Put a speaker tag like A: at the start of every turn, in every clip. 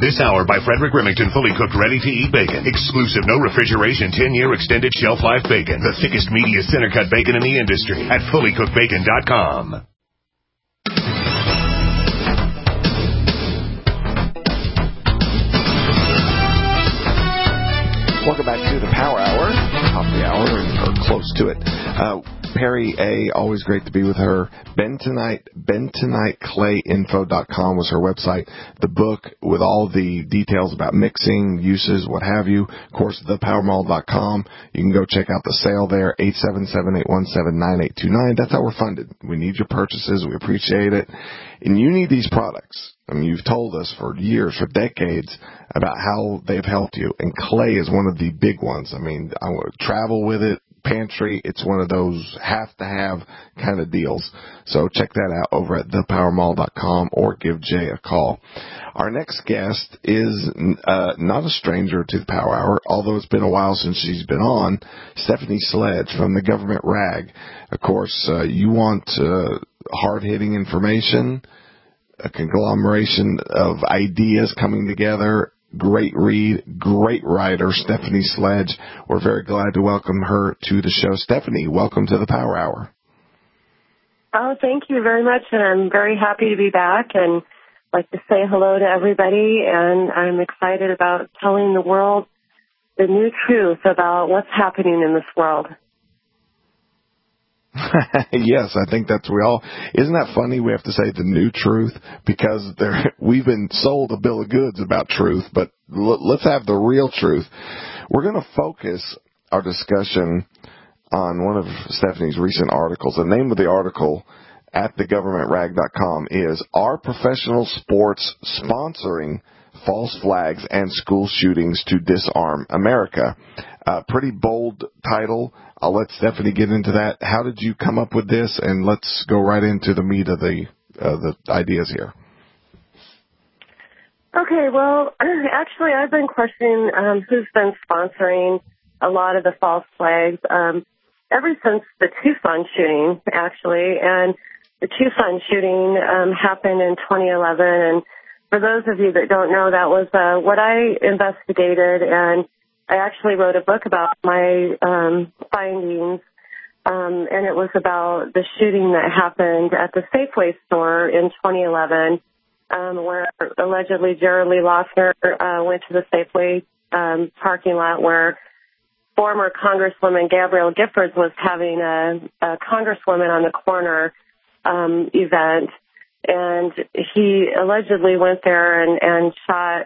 A: This hour by Frederick Remington, fully cooked, ready-to-eat bacon. Exclusive, no refrigeration, 10-year extended shelf life bacon. The thickest, meatiest center-cut bacon in the industry at fullycookedbacon.com.
B: Welcome back to the Power Hour, top of the hour, or close to it. Perry A., always great to be with her. BentoniteClayInfo.com was her website. The book with all the details about mixing, uses, what have you. Of course, thepowermall.com. You can go check out the sale there, 877-817-9829. That's how we're funded. We need your purchases. We appreciate it. And you need these products. I mean, you've told us for years, for decades, about how they've helped you. And clay is one of the big ones. I mean, I want to travel with it. Pantry, it's one of those have-to-have kind of deals. So check that out over at thepowermall.com or give Jay a call. Our next guest is not a stranger to the Power Hour, although it's been a while since she's been on, Stephanie Sledge from the Government Rag. Of course, you want hard-hitting information, a conglomeration of ideas coming together. Great read, great writer, Stephanie Sledge. We're very glad to welcome her to the show. Stephanie, welcome to the Power Hour.
C: Oh, thank you very much, and I'm very happy to be back and like to say hello to everybody, and I'm excited about telling the world the new truth about what's happening in this world.
B: Yes, I think that's isn't that funny? We have to say the new truth because we've been sold a bill of goods about truth, but let's have the real truth. We're going to focus our discussion on one of Stephanie's recent articles. The name of the article at thegovernmentrag.com is "Are Professional Sports Sponsoring False Flags and School Shootings to Disarm America?" Pretty bold title. I'll let Stephanie get into that. How did you come up with this? And let's go right into the meat of the ideas here.
C: Okay, well, actually, I've been questioning who's been sponsoring a lot of the false flags ever since the Tucson shooting, actually. And the Tucson shooting happened in 2011. And for those of you that don't know, that was what I investigated, and I actually wrote a book about my findings, and it was about the shooting that happened at the Safeway store in 2011, where allegedly Jared Lee Loughner went to the Safeway parking lot where former Congresswoman Gabrielle Giffords was having a Congresswoman on the Corner event, and he allegedly went there and shot,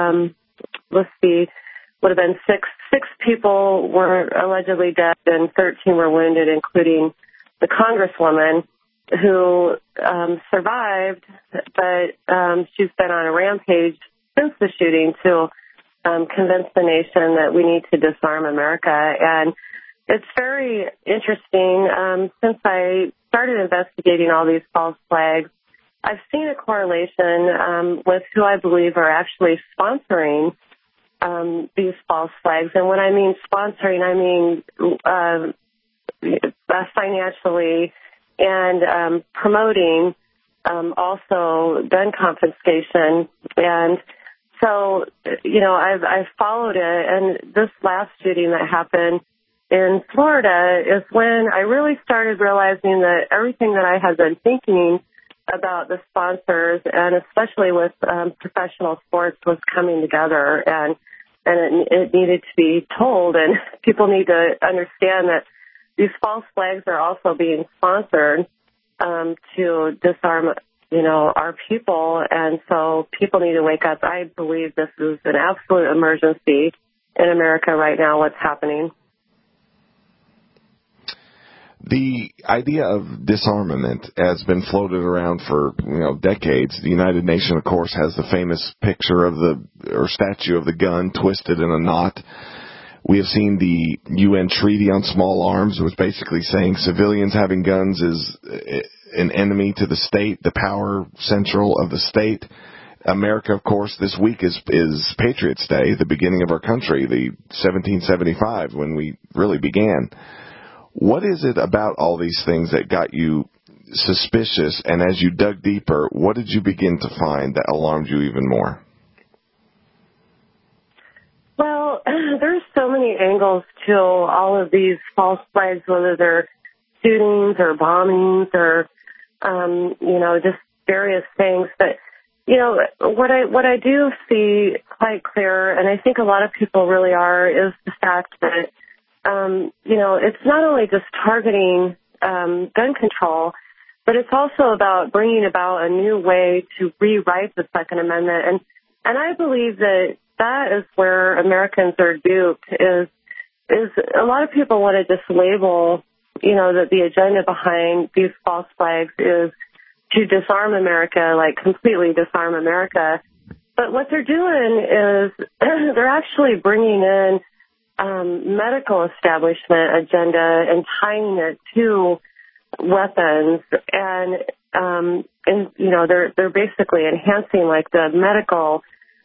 C: would have been six people were allegedly dead and 13 were wounded, including the Congresswoman who survived, but she's been on a rampage since the shooting to convince the nation that we need to disarm America. And it's very interesting. Since I started investigating all these false flags, I've seen a correlation with who I believe are actually sponsoring these false flags. And when I mean sponsoring, I mean financially and promoting also gun confiscation. And so, I've followed it. And this last shooting that happened in Florida is when I really started realizing that everything that I had been thinking about the sponsors, and especially with professional sports, was coming together, and it needed to be told, and people need to understand that these false flags are also being sponsored to disarm, our people, and so people need to wake up. I believe this is an absolute emergency in America right now, what's happening.
B: The idea of disarmament has been floated around for decades. The United Nations, of course, has the famous picture of statue of the gun twisted in a knot. We have seen the UN Treaty on Small Arms, which was basically saying civilians having guns is an enemy to the state, the power central of the state. America, of course, this week is Patriots' Day, the beginning of our country, the 1775, when we really began. What is it about all these things that got you suspicious, and as you dug deeper, what did you begin to find that alarmed you even more?
C: there's so many angles to all of these false flags, whether they're shootings or bombings or, just various things. But, what I do see quite clear, and I think a lot of people really are, is the fact that, it's not only just targeting gun control, but it's also about bringing about a new way to rewrite the Second Amendment. And I believe that is where Americans are duped, is a lot of people want to just label, that the agenda behind these false flags is to disarm America, like completely disarm America. But what they're doing is they're actually bringing in medical establishment agenda and tying it to weapons, and they're basically enhancing like the medical,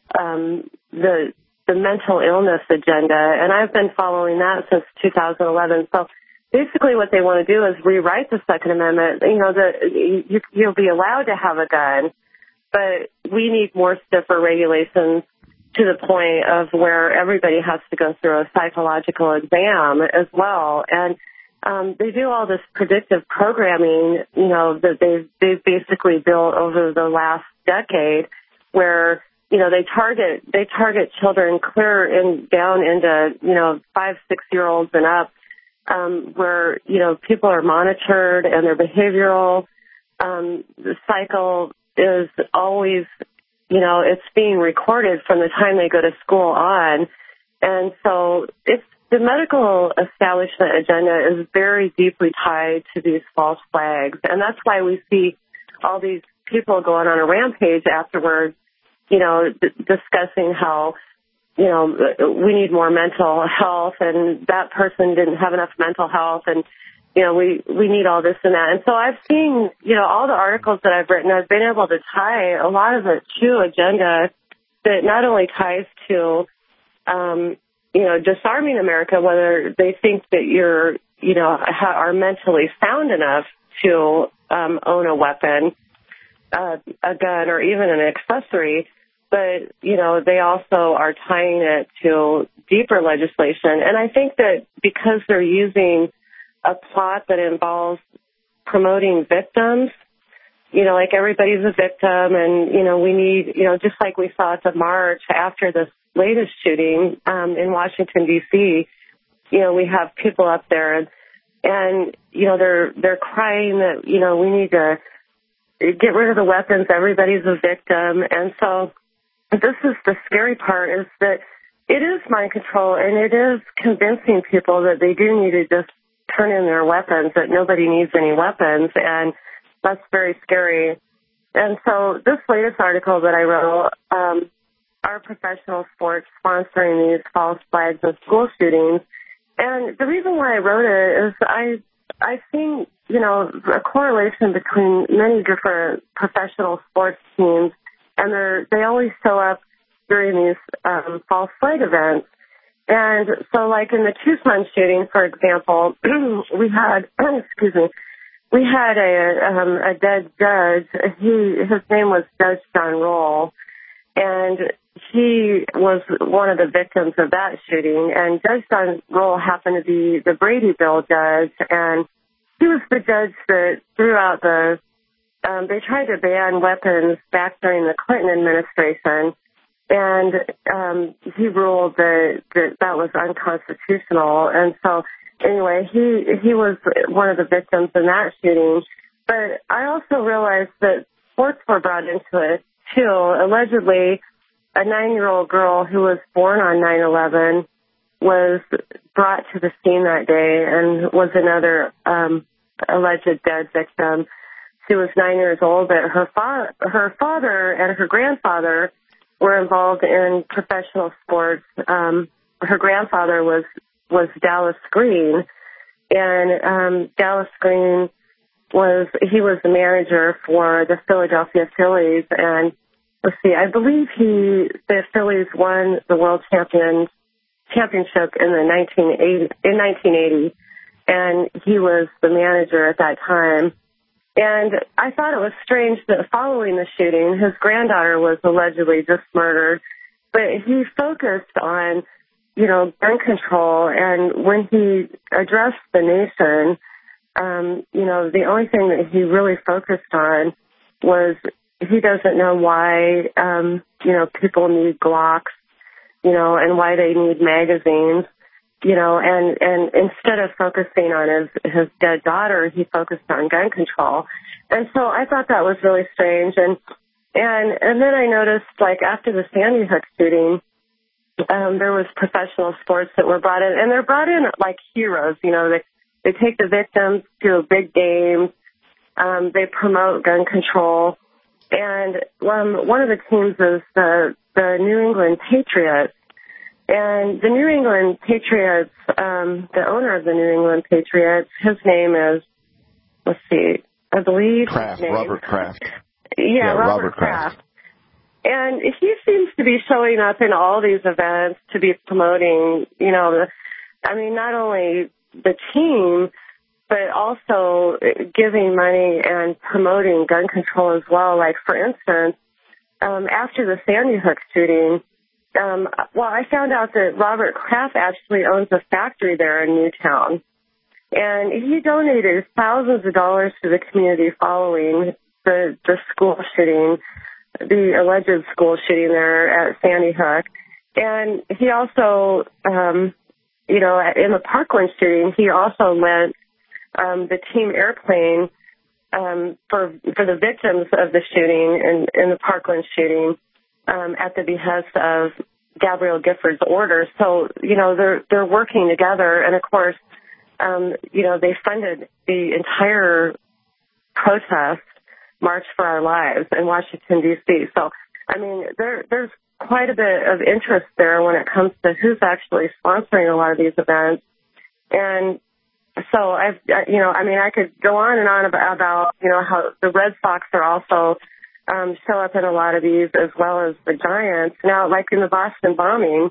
C: the mental illness agenda, and I've been following that since 2011. So basically, what they want to do is rewrite the Second Amendment. You'll be allowed to have a gun, but we need more stiffer regulations to the point of where everybody has to go through a psychological exam as well. And they do all this predictive programming, that they've basically built over the last decade, where they target children clear down into 5, 6-year-olds and up, where people are monitored and their behavioral the cycle is always, it's being recorded from the time they go to school on. And so the medical establishment agenda is very deeply tied to these false flags. And that's why we see all these people going on a rampage afterwards, discussing how, we need more mental health, and that person didn't have enough mental health, and, we need all this and that. And so I've seen, all the articles that I've written, I've been able to tie a lot of it to agenda that not only ties to, disarming America, whether they think that you're, are mentally sound enough to own a weapon, a gun, or even an accessory, but, they also are tying it to deeper legislation. And I think that because they're using a plot that involves promoting victims, like everybody's a victim, and, we need, just like we saw at the march after this latest shooting in Washington, D.C., we have people up there and they're crying that, we need to get rid of the weapons. Everybody's a victim. And so this is the scary part, is that it is mind control, and it is convincing people that they do need to just turn in their weapons, that nobody needs any weapons. And that's very scary. And so this latest article that I wrote, are professional sports sponsoring these false flags of school shootings. And the reason why I wrote it is I've seen, a correlation between many different professional sports teams, and they always show up during these false flag events. And so, like in the Tucson shooting, for example, we had a dead judge. His name was Judge John Roll, and he was one of the victims of that shooting. And Judge John Roll happened to be the Brady Bill judge, and he was the judge that threw out they tried to ban weapons back during the Clinton administration, and he ruled that was unconstitutional. And so, anyway, he was one of the victims in that shooting. But I also realized that sports were brought into it, too. Allegedly, a 9-year-old girl who was born on 9/11 was brought to the scene that day and was another alleged dead victim. She was 9 years old, but her father and her grandfather were involved in professional sports. Her grandfather was Dallas Green, and Dallas Green was the manager for the Philadelphia Phillies. And let's see, I believe the Phillies won the world championship in 1980, and he was the manager at that time. And I thought it was strange that following the shooting, his granddaughter was allegedly just murdered, but he focused on, gun control. And when he addressed the nation, the only thing that he really focused on was he doesn't know why, people need Glocks, and why they need magazines, and instead of focusing on his dead daughter, he focused on gun control. And so I thought that was really strange. And then I noticed, like, after the Sandy Hook shooting, there was professional sports that were brought in, and they're brought in like heroes. They take the victims to a big game. They promote gun control. And one of the teams is the New England Patriots. And the New England Patriots, the owner of the New England Patriots, his name is, I believe
B: Kraft,
C: Robert
B: Kraft.
C: Yeah, Robert Kraft. And he seems to be showing up in all these events to be promoting, not only the team, but also giving money and promoting gun control as well. Like, for instance, after the Sandy Hook shooting, I found out that Robert Kraft actually owns a factory there in Newtown. And he donated thousands of dollars to the community following the school shooting, the alleged school shooting there at Sandy Hook. And he also, in the Parkland shooting, he also lent the team airplane for the victims of the shooting in the Parkland shooting at the behest of Gabrielle Gifford's order. So, they're working together. And, of course, they funded the entire protest, March for Our Lives, in Washington, D.C. So, there's quite a bit of interest there when it comes to who's actually sponsoring a lot of these events. And so I could go on and on about how the Red Sox are also show up in a lot of these, as well as the Giants. Now, like in the Boston bombing,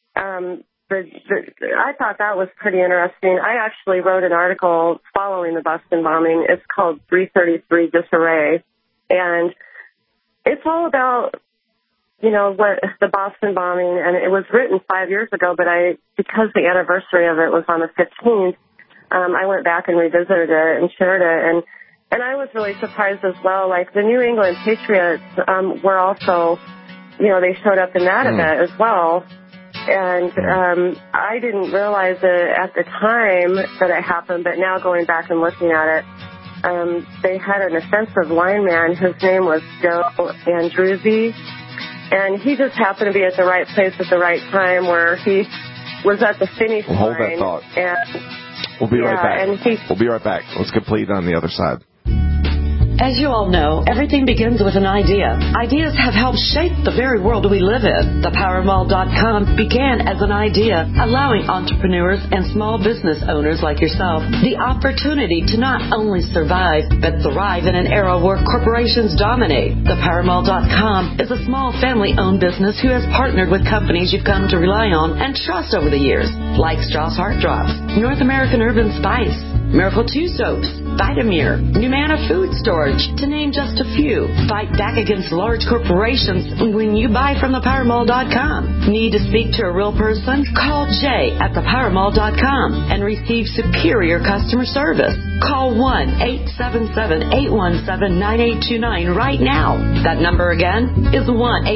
C: I thought that was pretty interesting. I actually wrote an article following the Boston bombing. It's called 333 Disarray. And it's all about, what the Boston bombing, and it was written 5 years ago, but because the anniversary of it was on the 15th, I went back and revisited it and shared it. And I was really surprised as well. Like, the New England Patriots were also, they showed up in that event as well. And I didn't realize it at the time that it happened, but now going back and looking at it, they had an offensive lineman. His name was Joe Andruzzi, and he just happened to be at the right place at the right time, where he was at the finish line.
B: Hold that thought.
C: And
B: we'll be right back. We'll be right back. Let's complete on the other side.
D: As you all know, everything begins with an idea. Ideas have helped shape the very world we live in. ThePowerMall.com began as an idea, allowing entrepreneurs and small business owners like yourself the opportunity to not only survive, but thrive in an era where corporations dominate. ThePowerMall.com is a small family-owned business who has partnered with companies you've come to rely on and trust over the years, like Strauss Heart Drops, North American Urban Spice, Miracle 2 Soaps, Vitamir, Numana Food Storage, to name just a few. Fight back against large corporations when you buy from ThePowerMall.com. Need to speak to a real person? Call Jay at ThePowerMall.com and receive superior customer service. Call 1-877-817-9829 right now. That number again is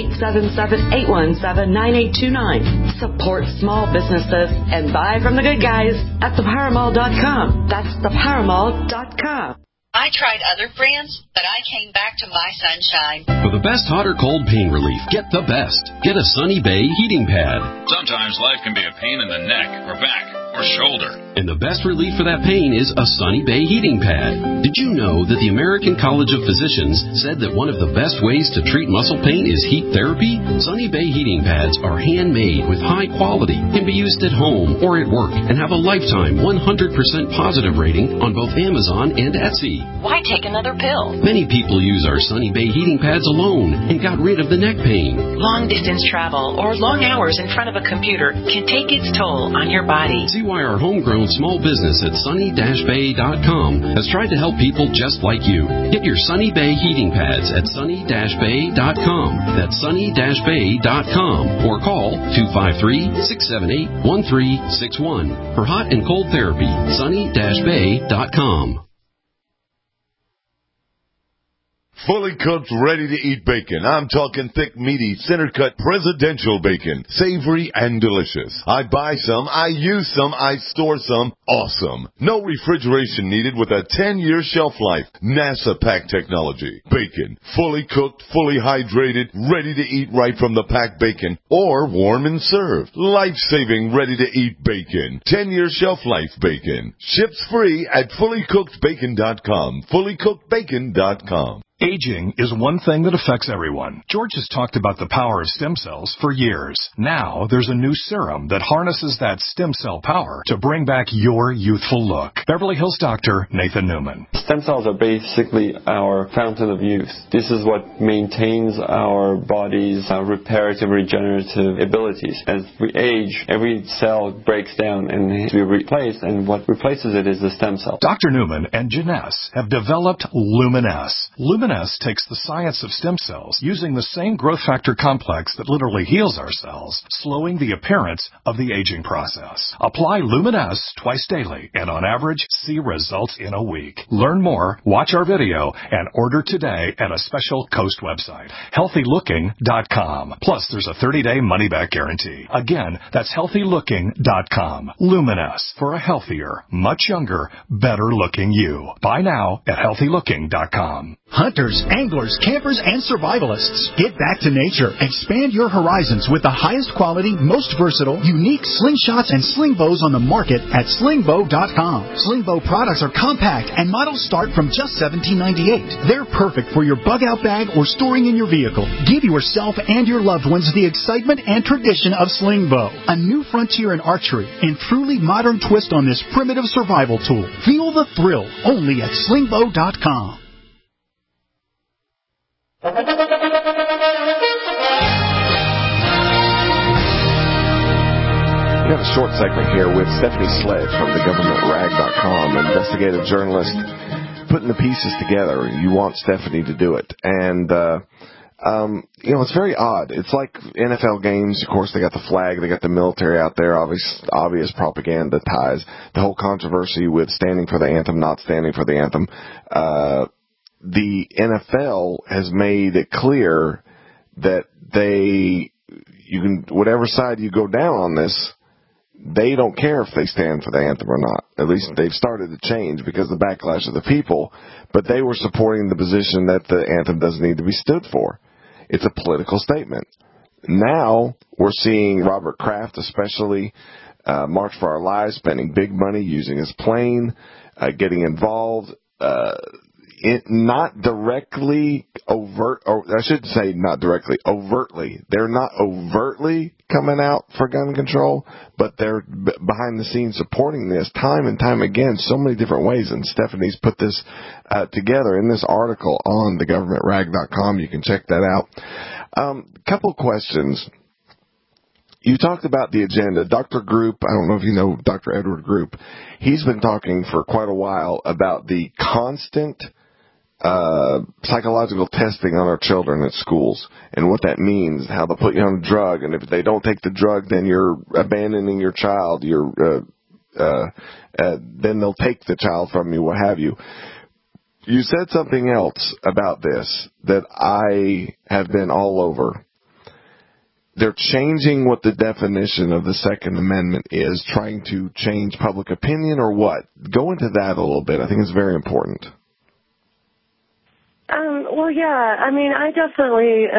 D: 1-877-817-9829. Support small businesses and buy from the good guys at ThePowerMall.com. That's ThePowerMall.com.
E: I tried other brands, but I came back to My Sunshine.
F: For the best hot or cold pain relief, get the best. Get a Sunny Bay heating pad.
G: Sometimes life can be a pain in the neck or back or shoulder.
F: And the best relief for that pain is a Sunny Bay heating pad. Did you know that the American College of Physicians said that one of the best ways to treat muscle pain is heat therapy? Sunny Bay heating pads are handmade with high quality, can be used at home or at work, and have a lifetime 100% positive rating on both Amazon and Etsy.
E: Why take another pill?
F: Many people use our Sunny Bay heating pads alone and got rid of the neck pain.
E: Long distance travel or long hours in front of a computer can take its toll on your body.
F: See See why our homegrown small business at sunny-bay.com has tried to help people just like you. Get your Sunny Bay heating pads at sunny-bay.com. That's sunny-bay.com. Or call 253-678-1361 for hot and cold therapy. sunny-bay.com.
H: Fully cooked, ready-to-eat bacon. I'm talking thick, meaty, center-cut presidential bacon. Savory and delicious. I buy some, I use some, I store some. Awesome. No refrigeration needed with a 10-year shelf life. NASA pack technology. Bacon. Fully cooked, fully hydrated, ready to eat right from the packed bacon. Or warm and served. Life-saving, ready-to-eat bacon. 10-year shelf life bacon. Ships free at fullycookedbacon.com. Fullycookedbacon.com.
I: Aging is one thing that affects everyone. George has talked about the power of stem cells for years. Now, there's a new serum that harnesses that stem cell power to bring back your youthful look. Beverly Hills doctor Nathan Newman.
J: Stem cells are basically our fountain of youth. This is what maintains our body's reparative, regenerative abilities. As we age, every cell breaks down and needs to be replaced, and what replaces it is the stem cell.
I: Dr. Newman and Janess have developed Luminesce. Luminesce takes the science of stem cells using the same growth factor complex that literally heals our cells, slowing the appearance of the aging process. Apply Luminesce twice daily and on average see results in a week. Learn more, watch our video, and order today at a special Coast website, healthylooking.com. Plus, there's a 30-day money-back guarantee. Again, that's healthylooking.com. Luminesce for a healthier, much younger, better-looking you. Buy now at healthylooking.com.
K: Hunters, anglers, campers, and survivalists, get back to nature. Expand your horizons with the highest quality, most versatile, unique slingshots and sling bows on the market at slingbow.com. Slingbow products are compact and models start from just $17.98. They're perfect for your bug-out bag or storing in your vehicle. Give yourself and your loved ones the excitement and tradition of Slingbow, a new frontier in archery and truly modern twist on this primitive survival tool. Feel the thrill only at slingbow.com.
B: We have a short segment here with Stephanie Sledge from thegovernmentrag.com, investigative journalist, putting the pieces together. You want Stephanie to do it. And, it's very odd. It's like NFL games. Of course, they got the flag, they got the military out there, obvious propaganda ties. The whole controversy with standing for the anthem, not standing for the anthem. The NFL has made it clear that whatever side you go down on this, they don't care if they stand for the anthem or not. At least they've started to change because of the backlash of the people, but they were supporting the position that the anthem doesn't need to be stood for. It's a political statement. Now we're seeing Robert Kraft, especially, March for Our Lives, spending big money using his plane, getting involved, not directly overt, or I should say not directly, overtly. They're not overtly coming out for gun control, but they're behind the scenes supporting this time and time again, so many different ways. And Stephanie's put this together in this article on thegovernmentrag.com. You can check that out. Couple questions. You talked about the agenda. Dr. Group, I don't know if you know Dr. Edward Group, he's been talking for quite a while about the constant psychological testing on our children at schools and what that means, how they'll put you on a drug, and if they don't take the drug, then you're abandoning your child, then they'll take the child from you, what have you. You said something else about this that I have been all over. They're changing what the definition of the Second Amendment is, trying to change public opinion or what? Go into that a little bit. I think it's very important.
C: Well, yeah. I mean, I definitely,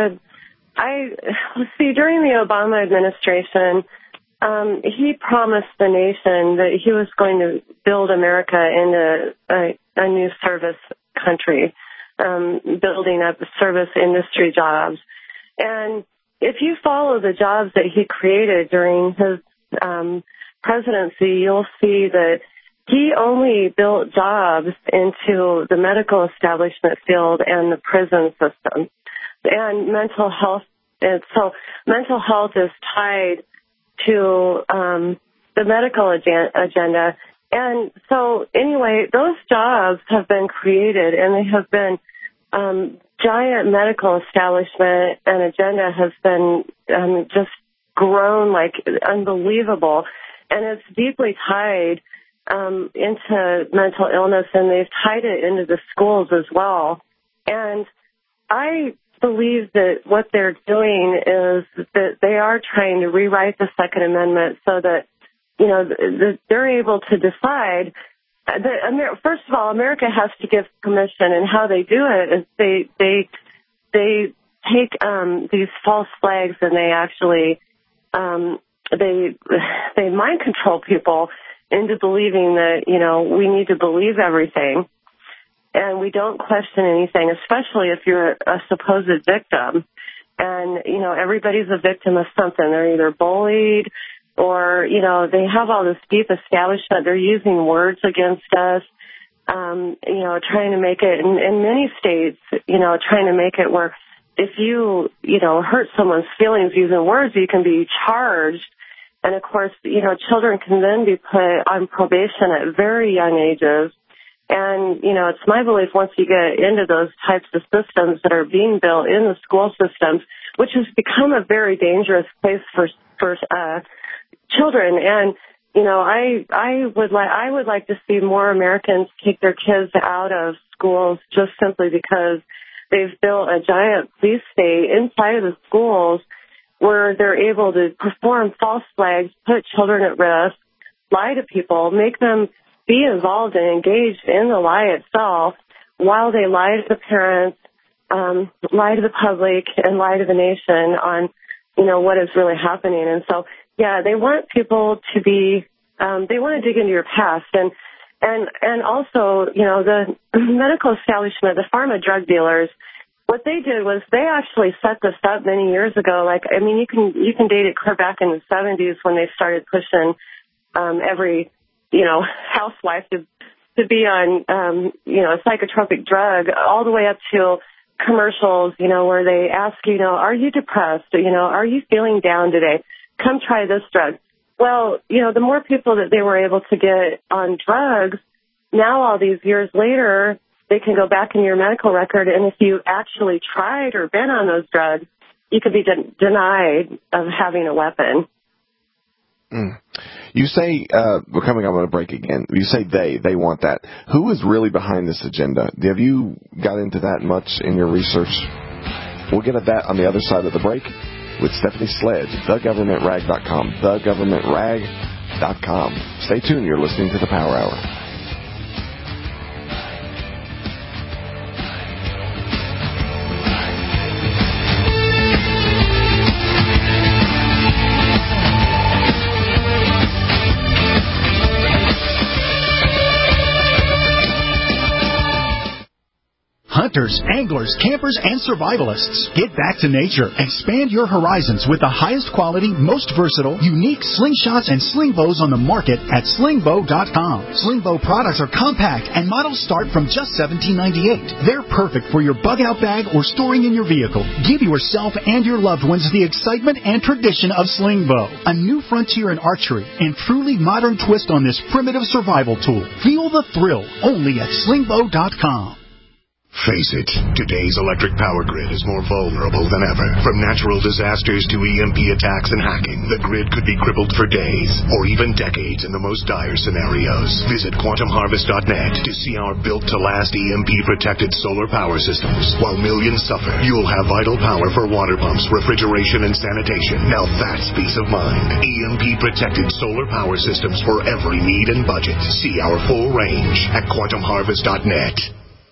C: during the Obama administration, he promised the nation that he was going to build America into a new service country, building up service industry jobs. And if you follow the jobs that he created during his presidency, you'll see that he only built jobs into the medical establishment field and the prison system and mental health. And so mental health is tied to the medical agenda. And so anyway, those jobs have been created, and they have been giant medical establishment and agenda has been just grown like unbelievable. And it's deeply tied into mental illness, and they've tied it into the schools as well. And I believe that what they're doing is that they are trying to rewrite the Second Amendment so that, you know, they're able to decide that, first of all, America has to give permission, and how they do it is they take these false flags and they actually they mind control people into believing that, you know, we need to believe everything. And we don't question anything, especially if you're a supposed victim. And, you know, everybody's a victim of something. They're either bullied or, you know, they have all this deep establishment. They're using words against us, you know, trying to make it, in many states, you know, trying to make it where if you know, hurt someone's feelings using words, you can be charged. And, of course, you know, children can then be put on probation at very young ages. And, you know, it's my belief once you get into those types of systems that are being built in the school systems, which has become a very dangerous place for children. And, you know, I would like to see more Americans take their kids out of schools just simply because they've built a giant police state inside of the schools where they're able to perform false flags, put children at risk, lie to people, make them be involved and engaged in the lie itself while they lie to the parents, lie to the public, and lie to the nation on, you know, what is really happening. And so, yeah, they want people to be, they want to dig into your past. And also, you know, the medical establishment, the pharma drug dealers, what they did was they actually set this up many years ago. Like, I mean, you can date it clear back in the 70s when they started pushing every, you know, housewife to be on, you know, a psychotropic drug, all the way up to commercials, you know, where they ask, you know, are you depressed? You know, are you feeling down today? Come try this drug. Well, you know, the more people that they were able to get on drugs, now all these years later, they can go back in your medical record, and if you actually tried or been on those drugs, you could be denied of having a weapon.
B: You say, we're coming up on a break again, you say they want that. Who is really behind this agenda? Have you got into that much in your research? We'll get at that on the other side of the break with Stephanie Sledge, thegovernmentrag.com, thegovernmentrag.com. Stay tuned, you're listening to the Power Hour.
K: Hunters, anglers, campers, and survivalists. Get back to nature. Expand your horizons with the highest quality, most versatile, unique slingshots and sling bows on the market at slingbow.com. Slingbow products are compact and models start from just $17.98. They're perfect for your bug out bag or storing in your vehicle. Give yourself and your loved ones the excitement and tradition of Slingbow, a new frontier in archery and truly modern twist on this primitive survival tool. Feel the thrill only at slingbow.com.
A: Face it, today's electric power grid is more vulnerable than ever. From natural disasters to EMP attacks and hacking, the grid could be crippled for days or even decades in the most dire scenarios. Visit quantumharvest.net to see our built-to-last EMP-protected solar power systems. While millions suffer, you'll have vital power for water pumps, refrigeration, and sanitation. Now that's peace of mind. EMP-protected solar power systems for every need and budget. See our full range at quantumharvest.net.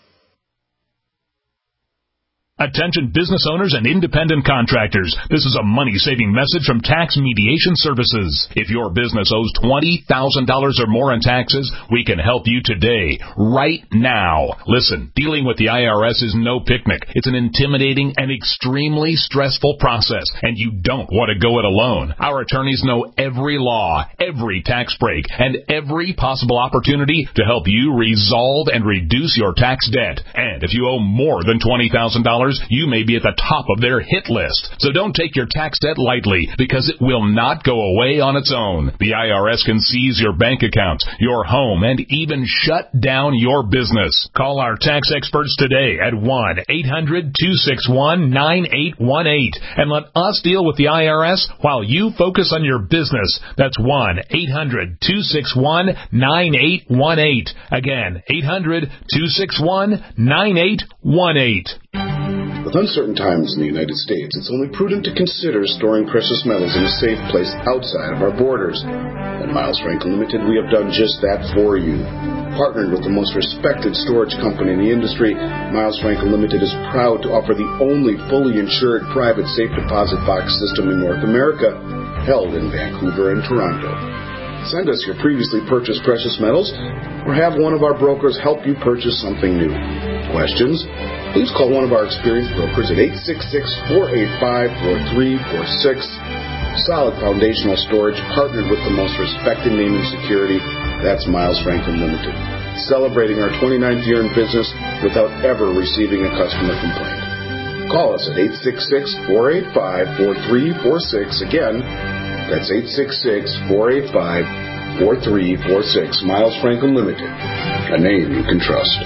L: Attention business owners and independent contractors. This is a money-saving message from Tax Mediation Services. If your business owes $20,000 or more in taxes, we can help you today, right now. Listen, dealing with the IRS is no picnic. It's an intimidating and extremely stressful process, and you don't want to go it alone. Our attorneys know every law, every tax break, and every possible opportunity to help you resolve and reduce your tax debt. And if you owe more than $20,000, you may be at the top of their hit list. So don't take your tax debt lightly, because it will not go away on its own. The IRS can seize your bank account, your home, and even shut down your business. Call our tax experts today at 1-800-261-9818 and let us deal with the IRS while you focus on your business. That's 1-800-261-9818. Again, 800-261-9818.
M: With uncertain times in the United States, it's only prudent to consider storing precious metals in a safe place outside of our borders. At Miles Franklin Limited, we have done just that for you. Partnered with the most respected storage company in the industry, Miles Franklin Limited is proud to offer the only fully insured private safe deposit box system in North America, held in Vancouver and Toronto. Send us your previously purchased precious metals, or have one of our brokers help you purchase something new. Questions? Please call one of our experienced brokers at 866-485-4346. Solid foundational storage partnered with the most respected name in security. That's Miles Franklin Limited. Celebrating our 29th year in business without ever receiving a customer complaint. Call us at 866-485-4346. Again, that's 866-485-4346. Miles Franklin Limited, a name you can trust.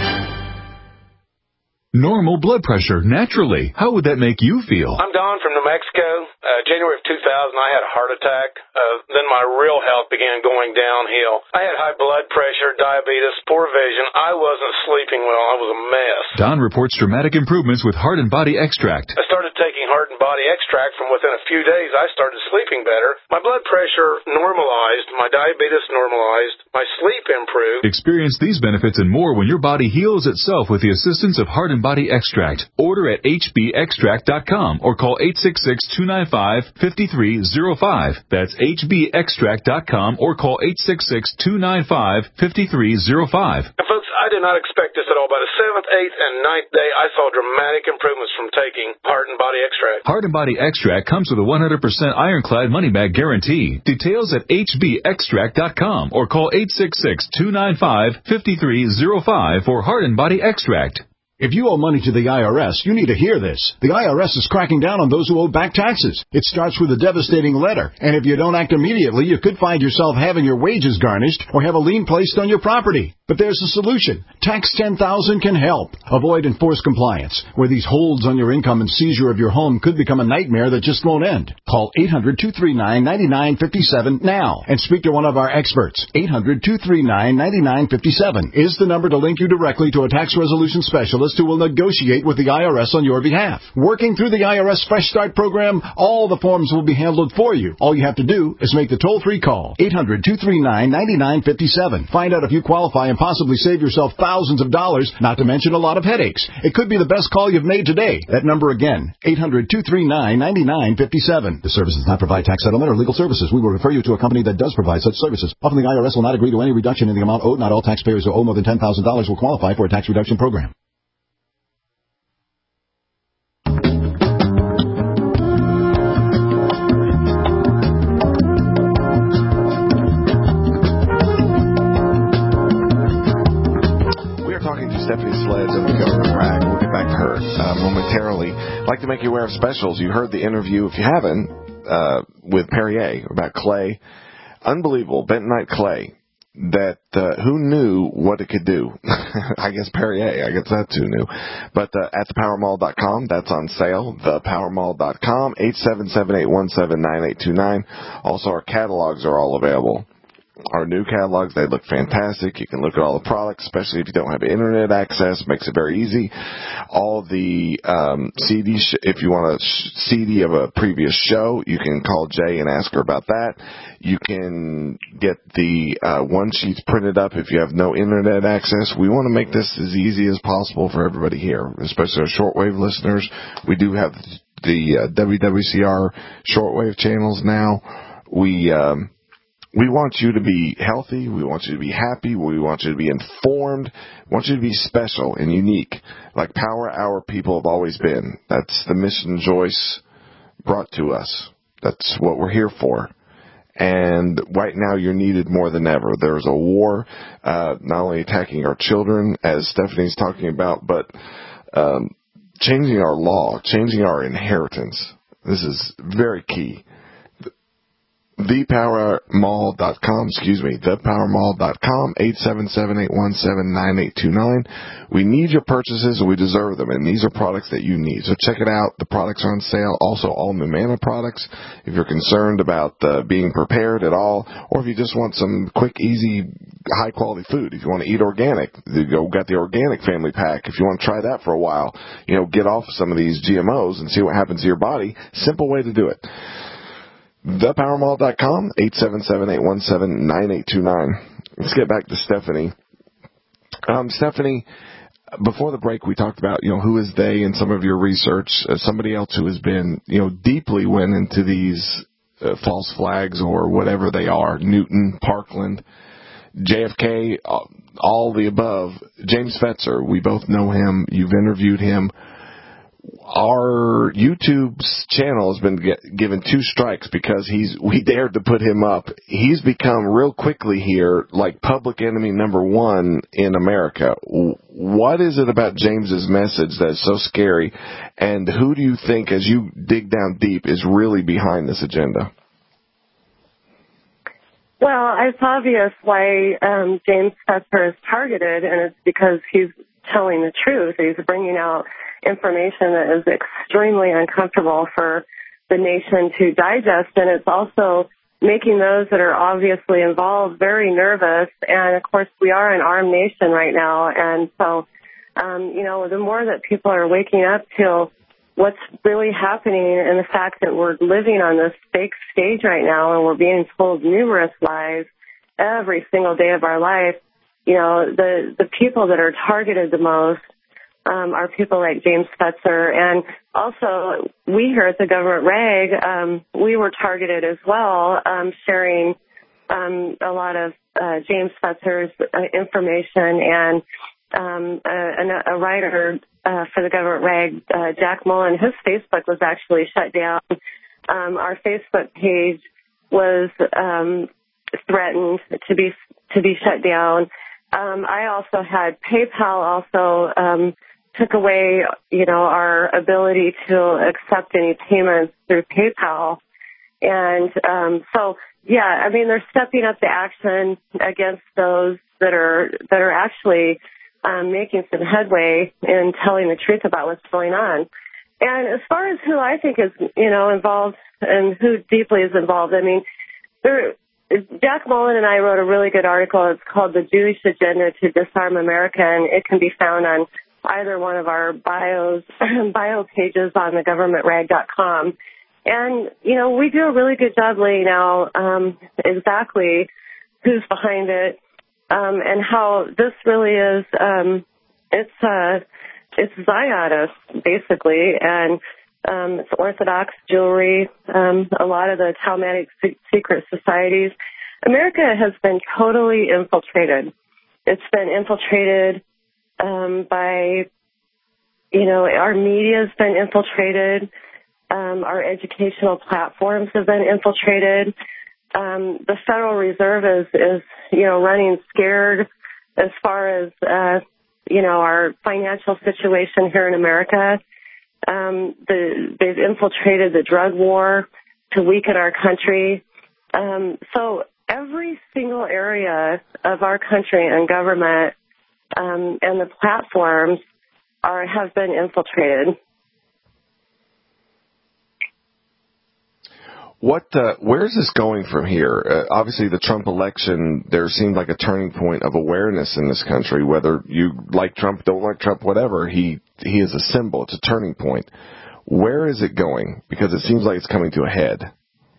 N: Normal blood pressure, naturally. How would that make you feel?
O: I'm Don from New Mexico. January of 2000, I had a heart attack. Then my real health began going downhill. I had high blood pressure, diabetes, poor vision. I wasn't sleeping well. I was a mess.
N: Don reports dramatic improvements with Heart and Body Extract.
O: I started taking Heart and Body Extract. From within a few days, I started sleeping better. My blood pressure normalized. My diabetes normalized. My sleep improved.
N: Experience these benefits and more when your body heals itself with the assistance of Heart and Body Extract. Order at hbextract.com or call 866-295-5305. That's hbextract.com or call 866-295-5305.
O: And folks, I did not expect this at all. By the 7th, 8th, and 9th day, I saw dramatic improvements from taking Heart and Body Extract.
N: Heart and Body Extract comes with a 100% ironclad money-back guarantee. Details at hbextract.com or call 866-295-5305 for Heart and Body Extract.
K: If you owe money to the IRS, you need to hear this. The IRS is cracking down on those who owe back taxes. It starts with a devastating letter, and if you don't act immediately, you could find yourself having your wages garnished or have a lien placed on your property. But there's a solution. Tax 10,000 can help. Avoid enforced compliance, where these holds on your income and seizure of your home could become a nightmare that just won't end. Call 800-239-9957 now and speak to one of our experts. 800-239-9957 is the number to link you directly to a tax resolution specialist who will negotiate with the IRS on your behalf. Working through the IRS Fresh Start program, all the forms will be handled for you. All you have to do is make the toll-free call, 800-239-9957. Find out if you qualify and possibly save yourself thousands of dollars, not to mention a lot of headaches. It could be the best call you've made today. That number again, 800-239-9957. The service does not provide tax settlement or legal services. We will refer you to a company that does provide such services. Often the IRS will not agree to any reduction in the amount owed. Not all taxpayers who owe more than $10,000 will qualify for a tax reduction program.
B: Stephanie Sledge of the Government Rag. We'll get back to her momentarily. I'd like to make you aware of specials. You heard the interview, if you haven't, with Perrier about clay. Unbelievable. Bentonite clay. That who knew what it could do? I guess Perrier. I guess that's who knew. But at thepowermall.com, that's on sale. Thepowermall.com, 877-817-9829. Also, our catalogs are all available. Our new catalogs, they look fantastic. You can look at all the products, especially if you don't have internet access. Makes it very easy. All the CDs, if you want a CD of a previous show, you can call Jay and ask her about that. You can get the one sheets printed up if you have no internet access. We want to make this as easy as possible for everybody here, especially our shortwave listeners. We do have the WWCR shortwave channels now. We want you to be healthy. We want you to be happy. We want you to be informed. We want you to be special and unique, like Power Hour people have always been. That's the mission Joyce brought to us. That's what we're here for. And right now you're needed more than ever. There's a war, not only attacking our children, as Stephanie's talking about, but changing our law, changing our inheritance. This is very key. ThePowerMall.com, ThePowerMall.com, 877-817-9829. We need your purchases and we deserve them, and these are products that you need. So check it out. The products are on sale. Also, all Numanna products. If you're concerned about being prepared at all, or if you just want some quick, easy, high-quality food. If you want to eat organic, we've got the organic family pack. If you want to try that for a while, get off some of these GMOs and see what happens to your body. Simple way to do it. ThePowerMall.com, 877-817-9829. Let's get back to Stephanie. Stephanie, before the break, we talked about, who is they and some of your research. Somebody else who has been, deeply went into these false flags or whatever they are. Newton, Parkland, JFK, all the above. James Fetzer, we both know him. You've interviewed him. Our YouTube's channel has been given 2 strikes because we dared to put him up. He's become real quickly here like public enemy number 1 in America. What is it about James's message that's so scary, and who do you think, as you dig down deep, is really behind this agenda?
C: Well, it's obvious why James Fetzer is targeted, and it's because he's telling the truth. He's bringing out information that is extremely uncomfortable for the nation to digest, and it's also making those that are obviously involved very nervous. And of course, we are an armed nation right now, and so the more that people are waking up to what's really happening and the fact that we're living on this fake stage right now and we're being told numerous lies every single day of our life, the people that are targeted the most are people like James Fetzer. And also, we here at the Government Rag, we were targeted as well, sharing a lot of James Fetzer's information. And a writer for the Government Rag, Jack Mullen, his Facebook was actually shut down. Our Facebook page was threatened to be shut down. I also had PayPal also took away, our ability to accept any payments through PayPal. And they're stepping up the action against those that are actually making some headway in telling the truth about what's going on. And as far as who I think is, involved and who deeply is involved, Jack Mullen and I wrote a really good article. It's called The Jewish Agenda to Disarm America, and it can be found on either one of our bio pages on thegovernmentrag.com. And, we do a really good job laying out exactly who's behind it and how this really is, it's Zionist, basically, and it's Orthodox Jewry, a lot of the Talmudic secret societies. America has been totally infiltrated. It's been infiltrated by, our media's been infiltrated. Our educational platforms have been infiltrated. The Federal Reserve is running scared as far as, our financial situation here in America. They've infiltrated the drug war to weaken our country. So every single area of our country and government and the platforms have been infiltrated.
B: Where is this going from here? Obviously, the Trump election, there seemed like a turning point of awareness in this country. Whether you like Trump, don't like Trump, whatever, he is a symbol. It's a turning point. Where is it going? Because it seems like it's coming to a head.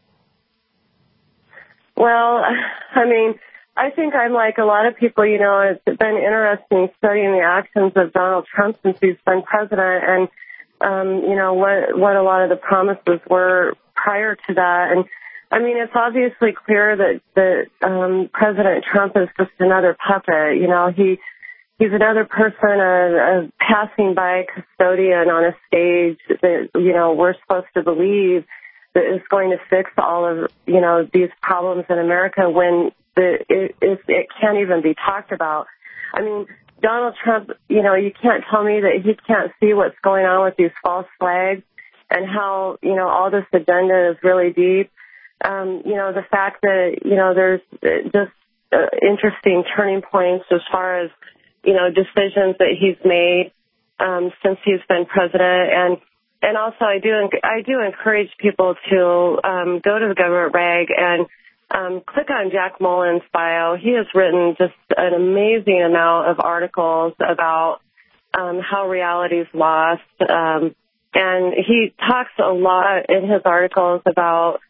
C: Well, I think I'm like a lot of people, it's been interesting studying the actions of Donald Trump since he's been president and, what a lot of the promises were prior to that. And, it's obviously clear that President Trump is just another puppet. He's another person, a passing by custodian on a stage that, we're supposed to believe that is going to fix all of, these problems in America when it can't even be talked about. Donald Trump, you can't tell me that he can't see what's going on with these false flags and how, all this agenda is really deep. The fact that, there's just interesting turning points as far as, decisions that he's made since he's been president. And also I do encourage people to go to the government rag and click on Jack Mullen's bio. He has written just an amazing amount of articles about how reality is lost. And he talks a lot in his articles about,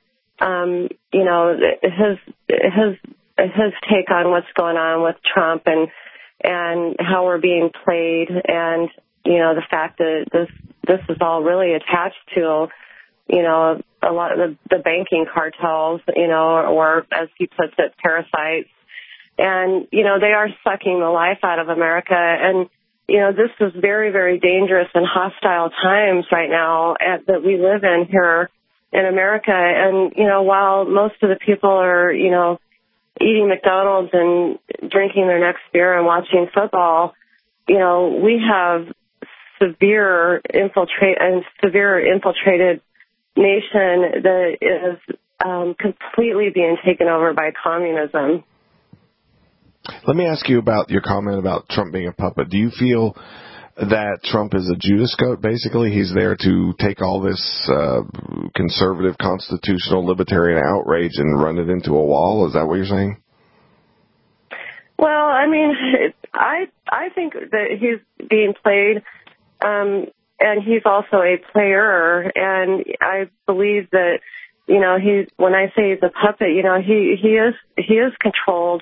C: his take on what's going on with Trump and how we're being played, and, the fact that this is all really attached to, a lot of the banking cartels, or as he puts it, parasites. And, they are sucking the life out of America. And, this is very, very dangerous and hostile times right now that we live in here in America. And, while most of the people are, eating McDonald's and drinking their next beer and watching football, we have severe infiltrated nation that is completely being taken over by communism.
B: Let me ask you about your comment about Trump being a puppet. Do you feel that Trump is a Judas goat, basically? He's there to take all this conservative, constitutional, libertarian outrage and run it into a wall? Is that what you're saying?
C: Well, I mean, I think that he's being played, and he's also a player, and I believe that, when I say he's a puppet, he is controlled,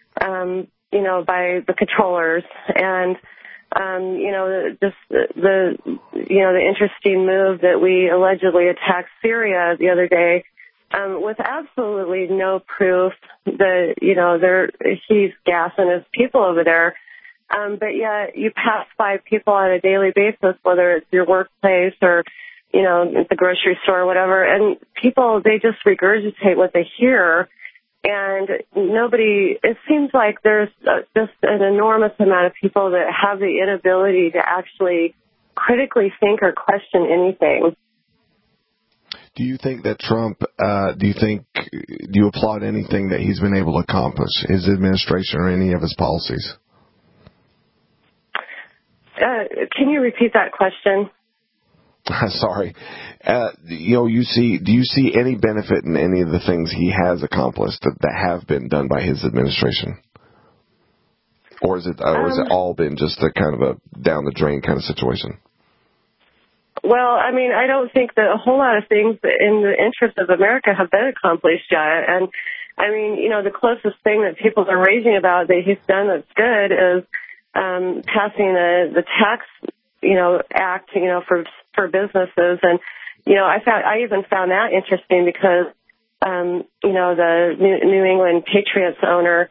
C: by the controllers. And just the interesting move that we allegedly attacked Syria the other day, with absolutely no proof that, he's gassing his people over there. But yet you pass by people on a daily basis, whether it's your workplace or, at the grocery store or whatever, and people, they just regurgitate what they hear. And it seems like there's just an enormous amount of people that have the inability to actually critically think or question anything.
B: Do you think that Trump, do you applaud anything that he's been able to accomplish, his administration or any of his policies?
C: Can you repeat that question?
B: Sorry. Do you see any benefit in any of the things he has accomplished that have been done by his administration? Or is it all been just a kind of a down the drain kind of situation?
C: Well, I mean, I don't think that a whole lot of things in the interest of America have been accomplished yet. And I mean, the closest thing that people are raging about that he's done that's good is passing the tax, act, for businesses. And, I even found that interesting because, the New England Patriots owner,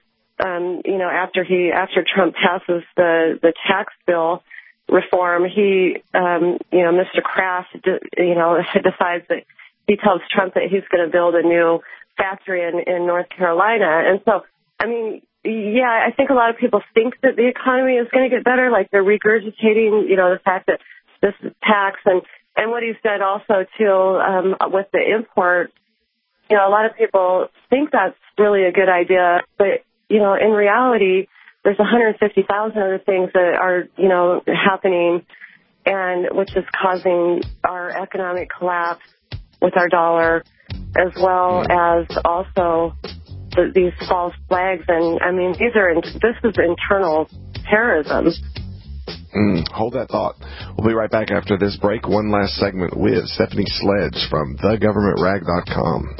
C: after Trump passes the tax bill reform, he, Mr. Kraft, decides that he tells Trump that he's going to build a new factory in North Carolina. And so, I mean, yeah, I think a lot of people think that the economy is going to get better, like they're regurgitating, the fact that this is tax and what he said also too, with the import, a lot of people think that's really a good idea, but, in reality, there's 150,000 other things that are, happening, and which is causing our economic collapse with our dollar, as well as also these false flags. And I mean, this is internal terrorism.
B: Hold that thought. We'll be right back after this break. One last segment with Stephanie Sledge from thegovernmentrag.com.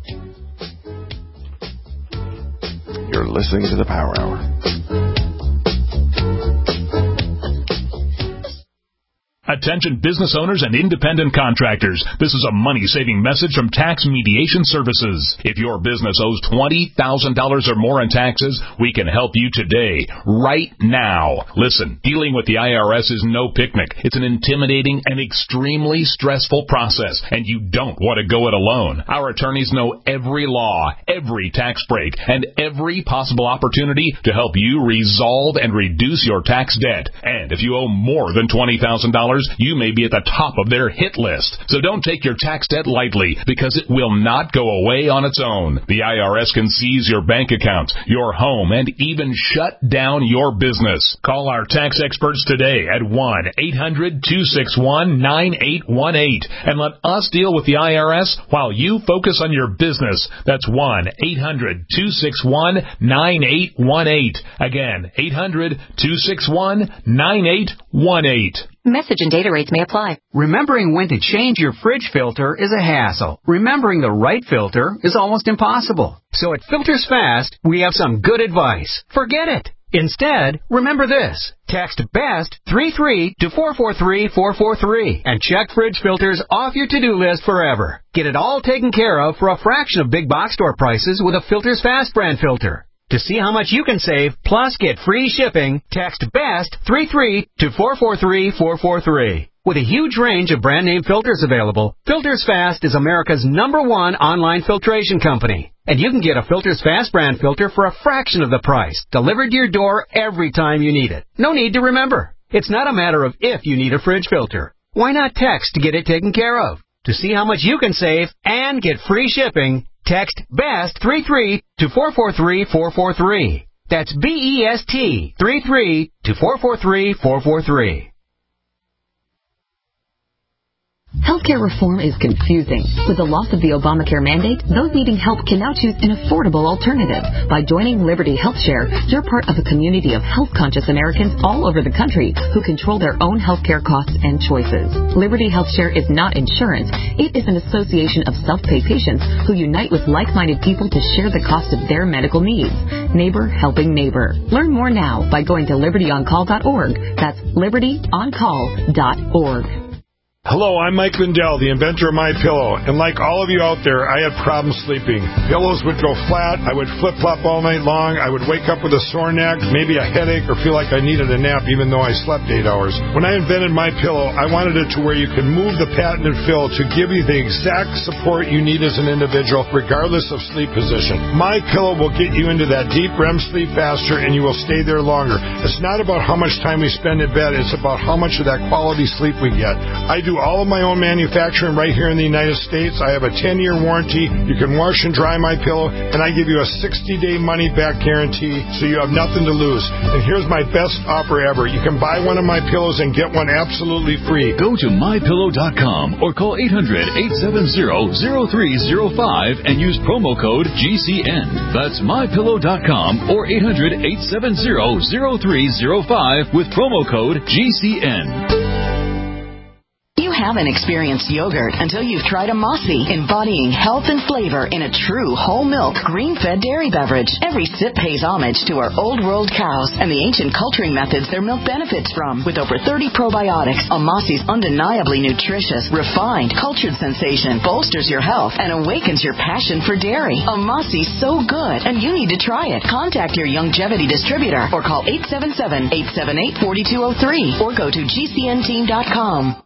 B: You're listening to the Power Hour.
L: Attention business owners and independent contractors. This is a money-saving message from Tax Mediation Services. If your business owes $20,000 or more in taxes, we can help you today, right now. Listen, dealing with the IRS is no picnic. It's an intimidating and extremely stressful process, and you don't want to go it alone. Our attorneys know every law, every tax break, and every possible opportunity to help you resolve and reduce your tax debt. And if you owe more than $20,000, you may be at the top of their hit list. So don't take your tax debt lightly, because it will not go away on its own. The IRS can seize your bank accounts, your home, and even shut down your business. Call our tax experts today at 1-800-261-9818 and let us deal with the IRS while you focus on your business. That's 1-800-261-9818. Again, 800-261-9818.
P: Message and data rates may apply.
Q: Remembering when to change your fridge filter is a hassle. Remembering the right filter is almost impossible. So at Filters Fast, we have some good advice. Forget it. Instead, remember this. Text BEST 33 to 443-443 and check fridge filters off your to-do list forever. Get it all taken care of for a fraction of big box store prices with a Filters Fast brand filter. To see how much you can save, plus get free shipping, text BEST 33 to 443-443. With a huge range of brand name filters available, Filters Fast is America's #1 online filtration company. And you can get a Filters Fast brand filter for a fraction of the price, delivered to your door every time you need it. No need to remember. It's not a matter of if you need a fridge filter. Why not text to get it taken care of? To see how much you can save and get free shipping, text BEST 33 to 443-443. That's BEST 33 to 443-443.
P: Healthcare reform is confusing. With the loss of the Obamacare mandate, those needing help can now choose an affordable alternative. By joining Liberty HealthShare, you're part of a community of health-conscious Americans all over the country who control their own healthcare costs and choices. Liberty HealthShare is not insurance. It is an association of self-pay patients who unite with like-minded people to share the cost of their medical needs. Neighbor helping neighbor. Learn more now by going to libertyoncall.org. That's libertyoncall.org.
R: Hello, I'm Mike Lindell, the inventor of MyPillow, and like all of you out there, I had problems sleeping. Pillows would go flat, I would flip-flop all night long, I would wake up with a sore neck, maybe a headache, or feel like I needed a nap even though I slept 8 hours. When I invented MyPillow, I wanted it to where you can move the patented fill to give you the exact support you need as an individual, regardless of sleep position. MyPillow will get you into that deep REM sleep faster, and you will stay there longer. It's not about how much time we spend in bed, it's about how much of that quality sleep we get. I do all of my own manufacturing right here in the United States. I have a 10-year warranty. You can wash and dry my pillow, and I give you a 60-day money-back guarantee, so you have nothing to lose. And here's my best offer ever. You can buy one of my pillows and get one absolutely free.
N: Go to mypillow.com or call 800-870-0305 and use promo code GCN. That's mypillow.com or 800-870-0305 with promo code GCN.
S: You haven't experienced yogurt until you've tried a Mossy, embodying health and flavor in a true whole milk, green-fed dairy beverage. Every sip pays homage to our old world cows and the ancient culturing methods their milk benefits from. With over 30 probiotics, a Mossy's undeniably nutritious, refined, cultured sensation bolsters your health and awakens your passion for dairy. A Mossy's so good, and you need to try it. Contact your Youngevity distributor or call 877-878-4203 or go to GCNteam.com.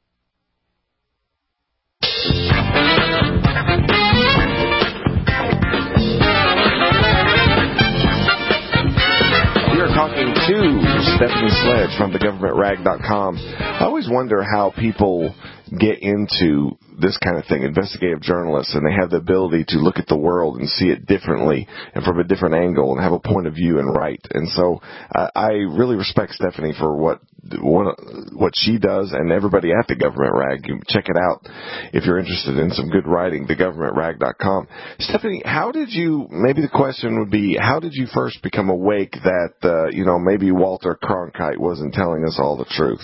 B: We are talking to Stephanie Sledge from thegovernmentrag.com. I always wonder how people get into this kind of thing, investigative journalists, and they have the ability to look at the world and see it differently and from a different angle and have a point of view and write. And so I really respect Stephanie for what she does, and everybody at the Government Rag. You check it out if you're interested in some good writing, thegovernmentrag.com. Stephanie, maybe the question would be, how did you first become awake that, maybe Walter Cronkite wasn't telling us all the truth?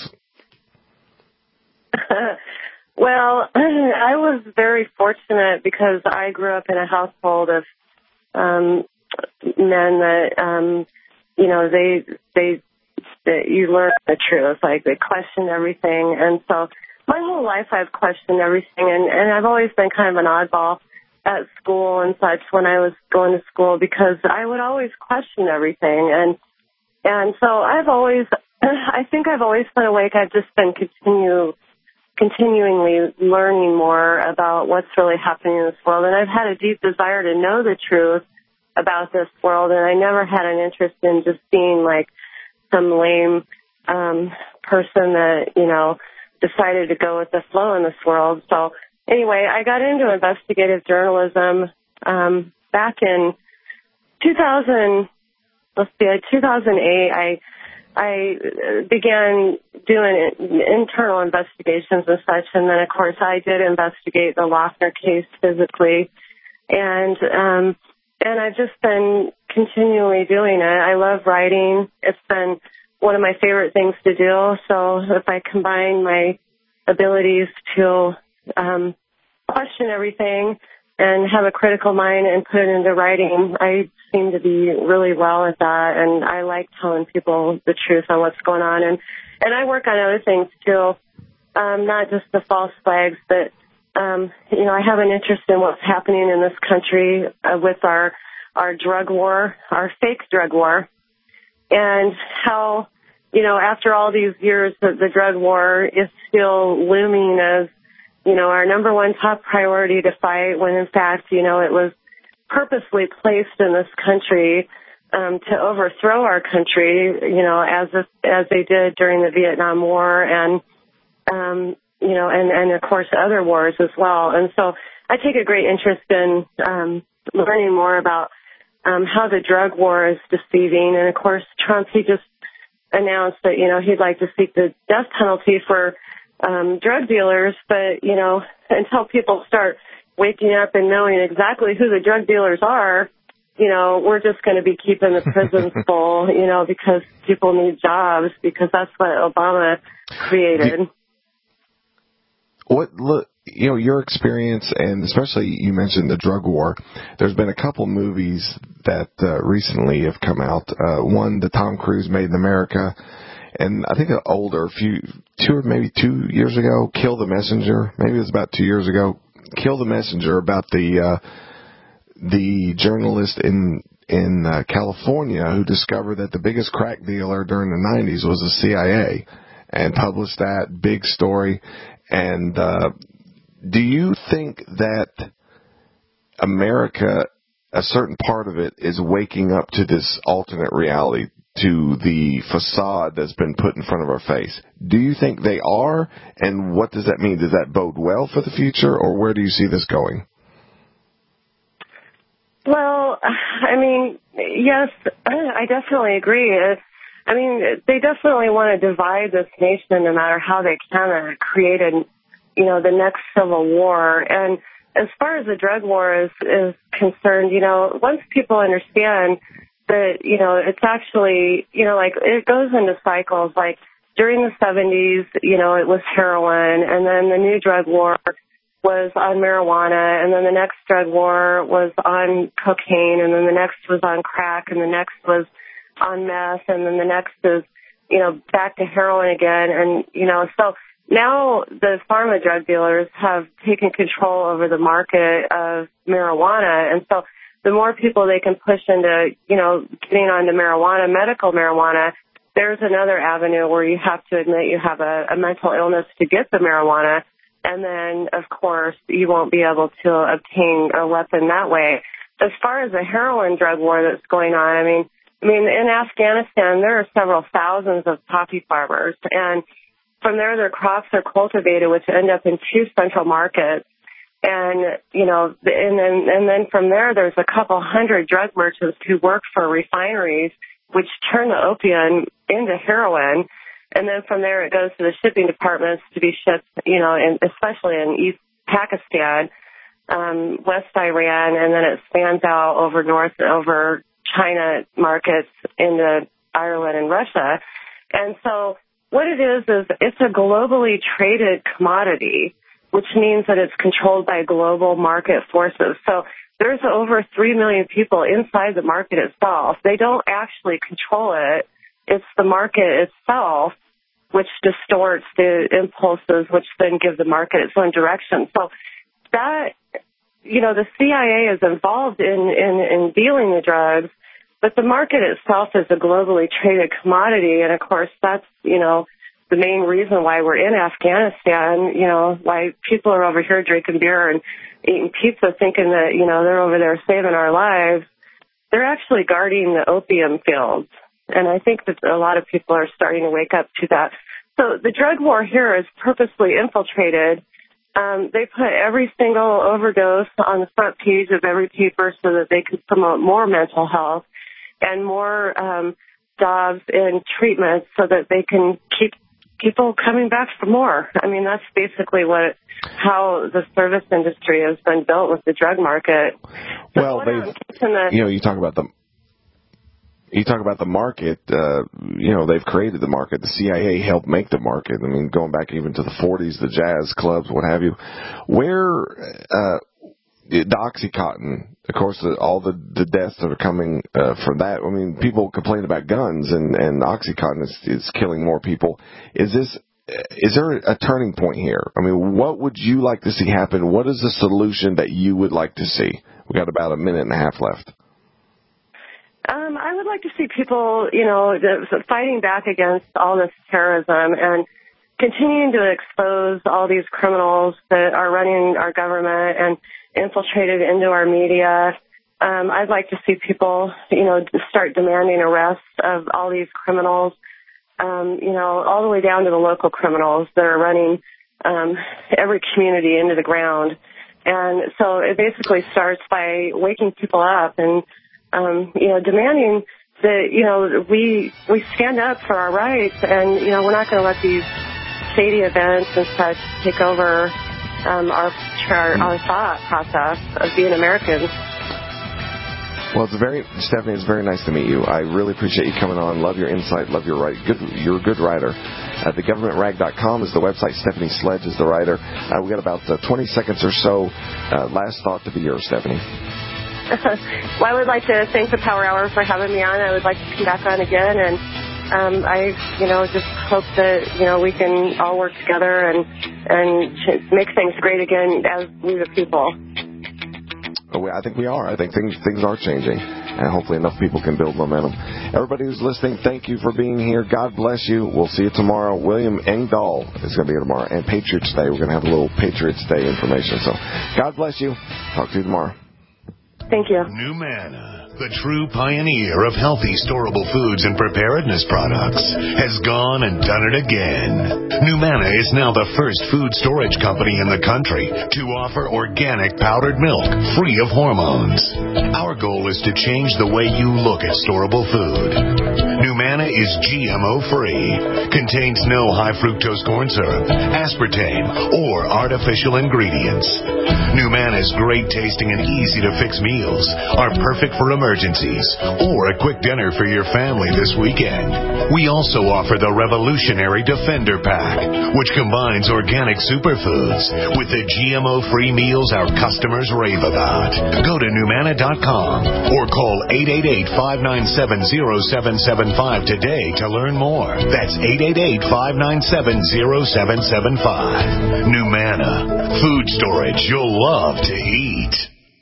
C: Well, I was very fortunate because I grew up in a household of men that, they that you learn the truth. Like, they question everything. And so my whole life I've questioned everything, and I've always been kind of an oddball at school and such when I was going to school, because I would always question everything. And so I think I've always been awake. I've just been continuingly learning more about what's really happening in this world. And I've had a deep desire to know the truth about this world, and I never had an interest in just being like some lame person that, decided to go with the flow in this world. So anyway, I got into investigative journalism back in 2008. I began doing internal investigations and such, and then, of course, I did investigate the Lochner case physically, and I've just been continually doing it. I love writing. It's been one of my favorite things to do. So if I combine my abilities to question everything and have a critical mind and put it into writing, I seem to be really well at that. And I like telling people the truth on what's going on. And I work on other things too, not just the false flags, but I have an interest in what's happening in this country with our drug war, our fake drug war, and how, after all these years, the drug war is still looming as, our number one top priority to fight, when in fact, it was purposely placed in this country to overthrow our country, as they did during the Vietnam War and of course other wars as well. And so I take a great interest in learning more about how the drug war is deceiving. And of course, Trump, he just announced that, he'd like to seek the death penalty for drug dealers. But, until people start waking up and knowing exactly who the drug dealers are, we're just going to be keeping the prisons full, because people need jobs, because that's what Obama created.
B: Your experience, and especially you mentioned the drug war. There's been a couple movies that recently have come out. One, the Tom Cruise Made in America, and I think an older, 2 years ago, Kill the Messenger. Maybe it was about 2 years ago. Kill the Messenger, about the journalist in California who discovered that the biggest crack dealer during the 90s was the CIA, and published that big story. And do you think that America, a certain part of it, is waking up to this alternate reality, to the facade that's been put in front of our face? Do you think they are? And what does that mean? Does that bode well for the future, or where do you see this going?
C: Well, yes, I definitely agree. They definitely want to divide this nation no matter how they can, and create the next civil war. And as far as the drug war is concerned, once people understand that, it's actually, it goes into cycles. Like during the 70s, it was heroin, and then the new drug war was on marijuana, and then the next drug war was on cocaine, and then the next was on crack, and the next was on meth, and then the next is, back to heroin again. And, so now the pharma drug dealers have taken control over the market of marijuana. And so the more people they can push into, getting onto marijuana, medical marijuana, there's another avenue where you have to admit you have a mental illness to get the marijuana. And then, of course, you won't be able to obtain a weapon that way. As far as the heroin drug war that's going on, in Afghanistan, there are several thousands of poppy farmers, and from there, their crops are cultivated, which end up in 2 central markets. And, and then from there, there's a couple hundred drug merchants who work for refineries, which turn the opium into heroin. And then from there, it goes to the shipping departments to be shipped, especially in East Pakistan, West Iran, and then it spans out over China markets into Ireland and Russia. And so what it is it's a globally traded commodity, which means that it's controlled by global market forces. So there's over 3 million people inside the market itself. They don't actually control it. It's the market itself which distorts the impulses, which then give the market its own direction. So that, the CIA is involved in dealing the drugs, but the market itself is a globally traded commodity. And, of course, that's, the main reason why we're in Afghanistan, why people are over here drinking beer and eating pizza thinking that, they're over there saving our lives. They're actually guarding the opium fields. And I think that a lot of people are starting to wake up to that. So the drug war here is purposely infiltrated. They put every single overdose on the front page of every paper so that they could promote more mental health and more jobs and treatments so that they can keep people coming back for more. I mean, that's basically how the service industry has been built with the drug market.
B: Well, you talk about the market, they've created the market. The CIA helped make the market. I mean, going back even to the 40s, the jazz clubs, what have you. Where, the OxyContin, of course, all the deaths that are coming from that. I mean, people complain about guns, and OxyContin is killing more people. Is there a turning point here? I mean, what would you like to see happen? What is the solution that you would like to see? We got about a minute and a half left.
C: I would like to see people, fighting back against all this terrorism and continuing to expose all these criminals that are running our government and infiltrated into our media. I'd like to see people, start demanding arrests of all these criminals, all the way down to the local criminals that are running every community into the ground. And so it basically starts by waking people up and demanding that, we stand up for our rights and, we're not going to let these shady events and such take over our thought process of being Americans.
B: Well, Stephanie, it's very nice to meet you. I really appreciate you coming on. Love your insight. Love your write. You're a good writer. TheGovernmentRag.com is the website. Stephanie Sledge is the writer. We got about 20 seconds or so. Last thought to be yours, Stephanie.
C: Well, I would like to thank the Power Hour for having me on. I would like to come back on again, and I, just hope that, we can all work together and make things great again as we the people.
B: I think we are. I think things are changing, and hopefully enough people can build momentum. Everybody who's listening, thank you for being here. God bless you. We'll see you tomorrow. William Engdahl is going to be here tomorrow, and Patriots Day. We're going to have a little Patriots Day information. So God bless you. Talk to you tomorrow.
C: Thank you.
A: Numana, the true pioneer of healthy storable foods and preparedness products, has gone and done it again. Numana is now the first food storage company in the country to offer organic powdered milk free of hormones. Our goal is to change the way you look at storable food. Numana is GMO-free, contains no high fructose corn syrup, aspartame, or artificial ingredients. Numana's great tasting and easy to fix meals are perfect for emergencies or a quick dinner for your family this weekend. We also offer the revolutionary Defender Pack, which combines organic superfoods with the GMO-free meals our customers rave about. Go to Numana.com or call 888-597-0775 today to learn more. That's 888-597-0775. Numana, food storage you'll love to eat.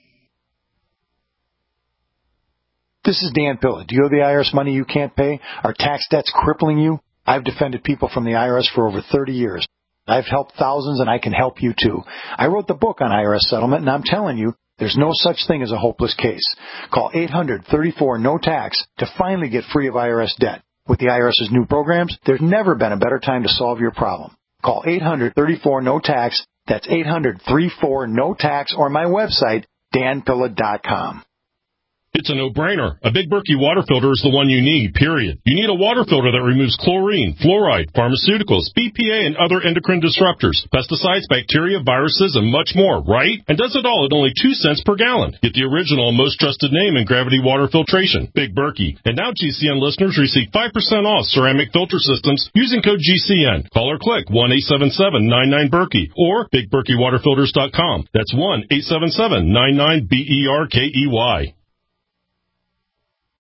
K: This is Dan Pilla. Do you owe the IRS money you can't pay? Are tax debts crippling you? I've defended people from the IRS for over 30 years. I've helped thousands, and I can help you, too. I wrote the book on IRS settlement, and I'm telling you, there's no such thing as a hopeless case. Call 800-34-NO-TAX to finally get free of IRS debt. With the IRS's new programs, there's never been a better time to solve your problem. Call 800-34-NO-TAX. That's 800-34-NO-TAX, or my website, danpilla.com.
T: It's a no-brainer. A Big Berkey water filter is the one you need, period. You need a water filter that removes chlorine, fluoride, pharmaceuticals, BPA, and other endocrine disruptors, pesticides, bacteria, viruses, and much more, right? And does it all at only 2 cents per gallon. Get the original and most trusted name in gravity water filtration, Big Berkey. And now GCN listeners receive 5% off ceramic filter systems using code GCN. Call or click 1-877-99-BERKEY or BigBerkeyWaterFilters.com. That's 1-877-99-BERKEY.